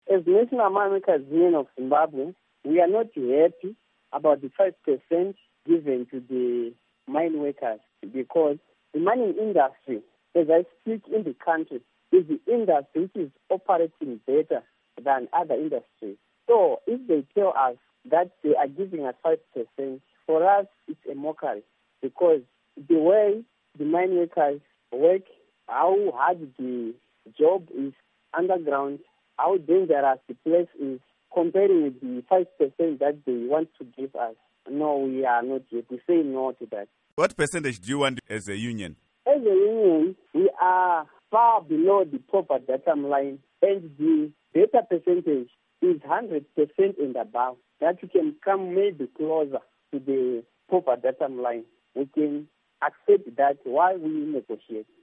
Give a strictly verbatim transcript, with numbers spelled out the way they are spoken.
as National Mine Workers Union of Zimbabwe, we are not happy about the five percent given to the mine workers because the mining industry, as I speak in the country, is the industry which is operating better than other industries. So if they tell us that they are giving us five percent, for us it's a mockery because the way the mine workers work, how hard the job is underground, how dangerous the place is, comparing with the five percent that they want to give us. No, we are not yet. We say no to that. What percentage do you want as a union? As a union, we are far below the proper datum line, and the data percentage is one hundred percent and above. That we can come maybe closer to the proper datum line. We can accept that while we negotiate.